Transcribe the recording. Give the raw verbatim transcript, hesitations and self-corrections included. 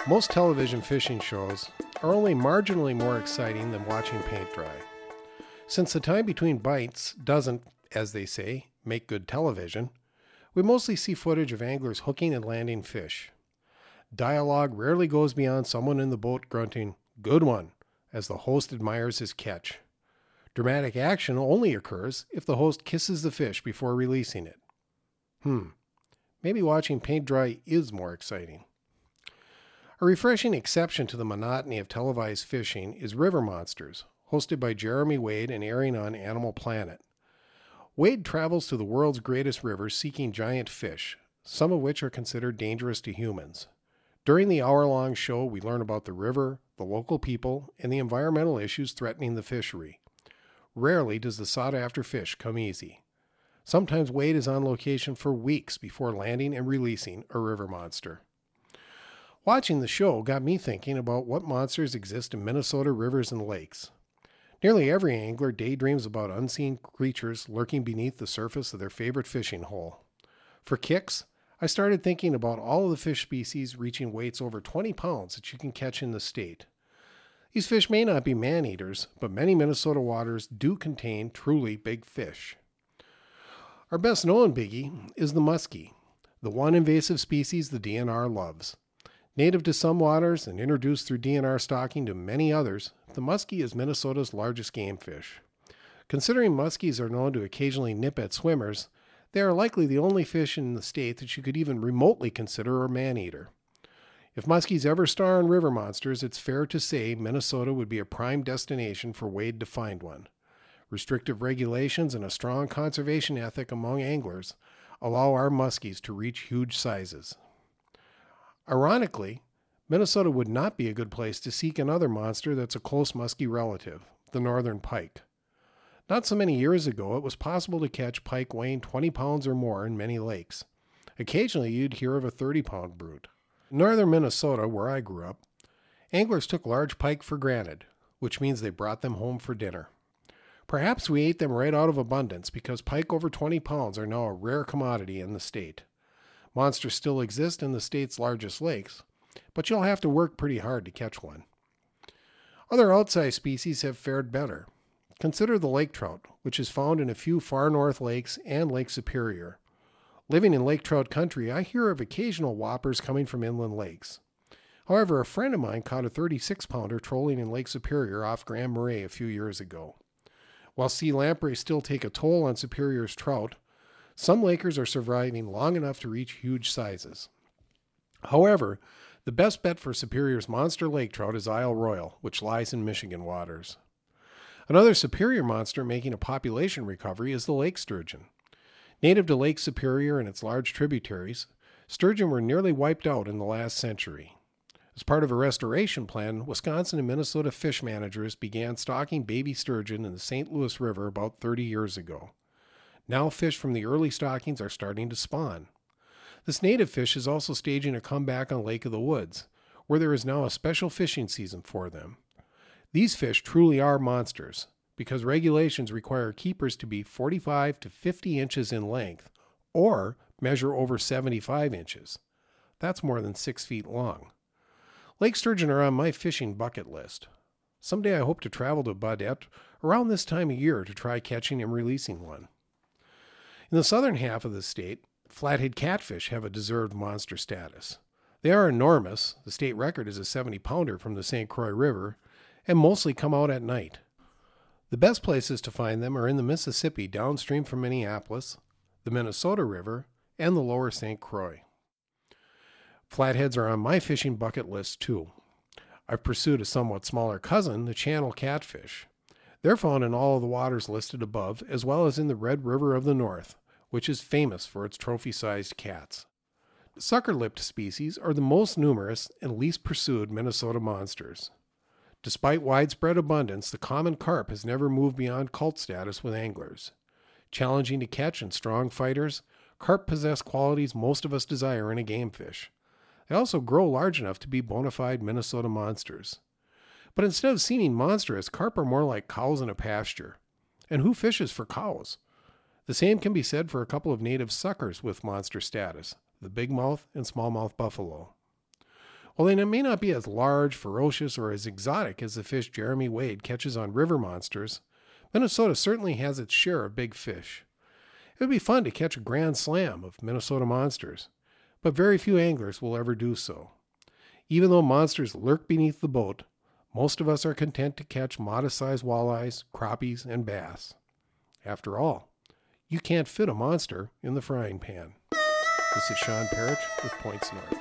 Most television fishing shows are only marginally more exciting than watching paint dry. Since the time between bites doesn't, as they say, make good television, we mostly see footage of anglers hooking and landing fish. Dialogue rarely goes beyond someone in the boat grunting, "Good one," as the host admires his catch. Dramatic action only occurs if the host kisses the fish before releasing it. Hmm, maybe watching paint dry is more exciting. A refreshing exception to the monotony of televised fishing is River Monsters, hosted by Jeremy Wade and airing on Animal Planet. Wade travels to the world's greatest rivers seeking giant fish, some of which are considered dangerous to humans. During the hour-long show, we learn about the river, the local people, and the environmental issues threatening the fishery. Rarely does the sought-after fish come easy. Sometimes Wade is on location for weeks before landing and releasing a river monster. Watching the show got me thinking about what monsters exist in Minnesota rivers and lakes. Nearly every angler daydreams about unseen creatures lurking beneath the surface of their favorite fishing hole. For kicks, I started thinking about all of the fish species reaching weights over twenty pounds that you can catch in the state. These fish may not be man-eaters, but many Minnesota waters do contain truly big fish. Our best known biggie is the muskie, the one invasive species the D N R loves. Native to some waters and introduced through D N R stocking to many others, the muskie is Minnesota's largest game fish. Considering muskies are known to occasionally nip at swimmers, they are likely the only fish in the state that you could even remotely consider a man-eater. If muskies ever star in river monsters, it's fair to say Minnesota would be a prime destination for Wade to find one. Restrictive regulations and a strong conservation ethic among anglers allow our muskies to reach huge sizes. Ironically, Minnesota would not be a good place to seek another monster that's a close muskie relative, the northern pike. Not so many years ago, it was possible to catch pike weighing twenty pounds or more in many lakes. Occasionally, you'd hear of a thirty-pound brute. In northern Minnesota, where I grew up, anglers took large pike for granted, which means they brought them home for dinner. Perhaps we ate them right out of abundance because pike over twenty pounds are now a rare commodity in the state. Monsters still exist in the state's largest lakes, but you'll have to work pretty hard to catch one. Other outsized species have fared better. Consider the lake trout, which is found in a few far north lakes and Lake Superior. Living in lake trout country, I hear of occasional whoppers coming from inland lakes. However, a friend of mine caught a thirty-six pounder trolling in Lake Superior off Grand Marais a few years ago. While sea lamprey still take a toll on Superior's trout, some lakers are surviving long enough to reach huge sizes. However, the best bet for Superior's monster lake trout is Isle Royal, which lies in Michigan waters. Another Superior monster making a population recovery is the lake sturgeon. Native to Lake Superior and its large tributaries, sturgeon were nearly wiped out in the last century. As part of a restoration plan, Wisconsin and Minnesota fish managers began stocking baby sturgeon in the Saint Louis River about thirty years ago. Now fish from the early stockings are starting to spawn. This native fish is also staging a comeback on Lake of the Woods, where there is now a special fishing season for them. These fish truly are monsters, because regulations require keepers to be forty-five to fifty inches in length, or measure over seventy-five inches. That's more than six feet long. Lake sturgeon are on my fishing bucket list. Someday I hope to travel to Baudette around this time of year to try catching and releasing one. In the southern half of the state, flathead catfish have a deserved monster status. They are enormous, the state record is a seventy pounder from the Saint Croix River, and mostly come out at night. The best places to find them are in the Mississippi downstream from Minneapolis, the Minnesota River, and the lower Saint Croix. Flatheads are on my fishing bucket list too. I've pursued a somewhat smaller cousin, the channel catfish. They're found in all of the waters listed above, as well as in the Red River of the North, which is famous for its trophy-sized cats. Sucker-lipped species are the most numerous and least pursued Minnesota monsters. Despite widespread abundance, the common carp has never moved beyond cult status with anglers. Challenging to catch and strong fighters, carp possess qualities most of us desire in a game fish. They also grow large enough to be bona fide Minnesota monsters. But instead of seeming monstrous, carp are more like cows in a pasture. And who fishes for cows? The same can be said for a couple of native suckers with monster status, the bigmouth and smallmouth buffalo. While they may not be as large, ferocious, or as exotic as the fish Jeremy Wade catches on river monsters, Minnesota certainly has its share of big fish. It would be fun to catch a grand slam of Minnesota monsters, but very few anglers will ever do so. Even though monsters lurk beneath the boat, most of us are content to catch modest-sized walleyes, crappies, and bass. After all, you can't fit a monster in the frying pan. This is Sean Parrish with Points North.